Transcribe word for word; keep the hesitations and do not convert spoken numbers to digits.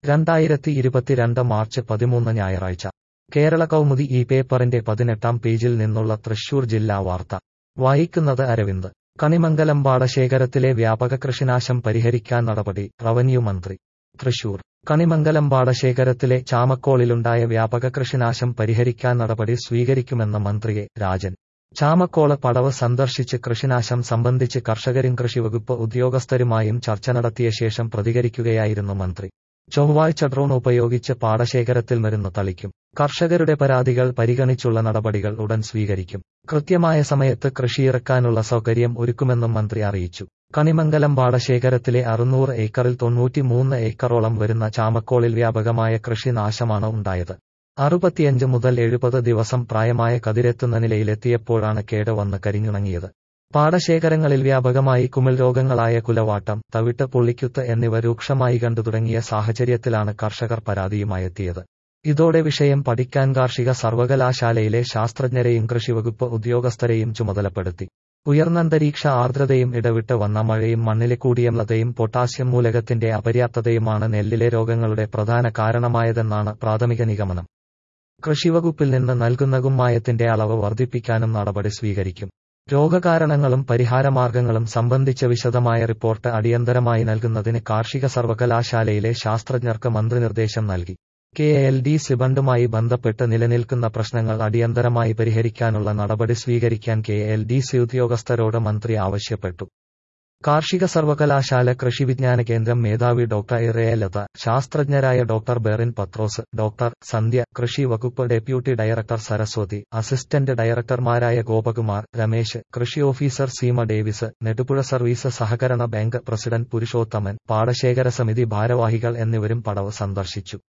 രണ്ടായിരത്തി ഇരുപത്തിരണ്ട് മാർച്ച് പതിമൂന്ന് ഞായറാഴ്ച കേരള കൗമുദി ഈ പേപ്പറിന്റെ പതിനെട്ടാം പേജിൽ നിന്നുള്ള തൃശൂർ ജില്ലാ വാർത്ത വായിക്കുന്നത് അരവിന്ദ്. കണിമംഗലം പാടശേഖരത്തിലെ വ്യാപക കൃഷിനാശം പരിഹരിക്കാൻ നടപടി, റവന്യൂ മന്ത്രി. തൃശൂർ കണിമംഗലം പാടശേഖരത്തിലെ ചാമക്കോളിലുണ്ടായ വ്യാപക കൃഷിനാശം പരിഹരിക്കാൻ നടപടി സ്വീകരിക്കുമെന്ന് മന്ത്രി എ രാജൻ. ചാമക്കോള് പടവ് സന്ദർശിച്ച് കൃഷിനാശം സംബന്ധിച്ച് കർഷകരും കൃഷിവകുപ്പ് ഉദ്യോഗസ്ഥരുമായും ചർച്ച നടത്തിയ ശേഷം പ്രതികരിക്കുകയായിരുന്നു മന്ത്രി. ചൊവ്വാഴ്ച ഡ്രോൺ ഉപയോഗിച്ച് പാടശേഖരത്തിൽ മരുന്ന് തളിക്കും. കർഷകരുടെ പരാതികൾ പരിഗണിച്ചുള്ള നടപടികൾ ഉടൻ സ്വീകരിക്കും. കൃത്യമായ സമയത്ത് കൃഷിയിറക്കാനുള്ള സൗകര്യം ഒരുക്കുമെന്നും മന്ത്രി അറിയിച്ചു. കണിമംഗലം പാടശേഖരത്തിലെ അറുന്നൂറ് ഏക്കറിൽ തൊണ്ണൂറ്റിമൂന്ന് ഏക്കറോളം വരുന്ന ചാമക്കോളിൽ വ്യാപകമായ കൃഷിനാശമാണ് ഉണ്ടായത്. അറുപത്തിയഞ്ച് മുതൽ എഴുപത് ദിവസം പ്രായമായ കതിരെത്തുന്ന നിലയിലെത്തിയപ്പോഴാണ് കേട് വന്ന് കരിഞ്ഞുണങ്ങിയത്. പാടശേഖരങ്ങളിൽ വ്യാപകമായി കുമിൾ രോഗങ്ങളായ കുലവാട്ടം, തവിട്ട്, പുള്ളിക്കുത്ത് എന്നിവ രൂക്ഷമായി കണ്ടു തുടങ്ങിയ സാഹചര്യത്തിലാണ് കർഷകർ പരാതിയുമായെത്തിയത്. ഇതോടെ വിഷയം പഠിക്കാൻ കാർഷിക സർവകലാശാലയിലെ ശാസ്ത്രജ്ഞരെയും കൃഷിവകുപ്പ് ഉദ്യോഗസ്ഥരെയും ചുമതലപ്പെടുത്തി. ഉയർന്നന്തരീക്ഷ ആർദ്രതയും ഇടവിട്ട് വന്ന മഴയും മണ്ണിലെ കൂടിയമ്ലതയും പൊട്ടാസ്യം മൂലകത്തിന്റെ അപര്യാപ്തതയുമാണ് നെല്ലിലെ രോഗങ്ങളുടെ പ്രധാന കാരണമായതെന്നാണ് പ്രാഥമിക നിഗമനം. കൃഷിവകുപ്പിൽ നിന്ന് നൽകുന്ന കുമ്മായത്തിന്റെ അളവ് വർദ്ധിപ്പിക്കാനും നടപടി സ്വീകരിക്കും. രോഗകാരണങ്ങളും പരിഹാരമാർഗങ്ങളും സംബന്ധിച്ച വിശദമായ റിപ്പോർട്ട് അടിയന്തരമായി നൽകുന്നതിന് കാർഷിക സർവകലാശാലയിലെ ശാസ്ത്രജ്ഞർക്ക് മന്ത്രി നിർദ്ദേശം നൽകി. കെ എൽ ഡി സി ബണ്ടുമായി ബന്ധപ്പെട്ട് നിലനിൽക്കുന്ന പ്രശ്നങ്ങൾ അടിയന്തരമായി പരിഹരിക്കാനുള്ള നടപടി സ്വീകരിക്കാൻ കെ എൽ ഡി സി ഉദ്യോഗസ്ഥരോട് മന്ത്രി ആവശ്യപ്പെട്ടു. കാർഷിക സർവകലാശാല കൃഷി വിജ്ഞാന കേന്ദ്രം മേധാവി ഡോക്ടർ ഇറയ ലത, ശാസ്ത്രജ്ഞരായ ഡോക്ടർ ബെറിൻ പത്രോസ്, ഡോക്ടർ സന്ധ്യ, കൃഷി വകുപ്പ് ഡെപ്യൂട്ടി ഡയറക്ടർ സരസ്വതി, അസിസ്റ്റന്റ് ഡയറക്ടർമാരായ ഗോപകുമാർ, രമേശ്, കൃഷി officer Seema Davis, Nedupuzha service സഹകരണ ബാങ്ക് പ്രസിഡന്റ് പുരുഷോത്തമൻ, പാടശേഖര സമിതി ഭാരവാഹികൾ എന്നിവരും പടവ് സന്ദർശിച്ചു.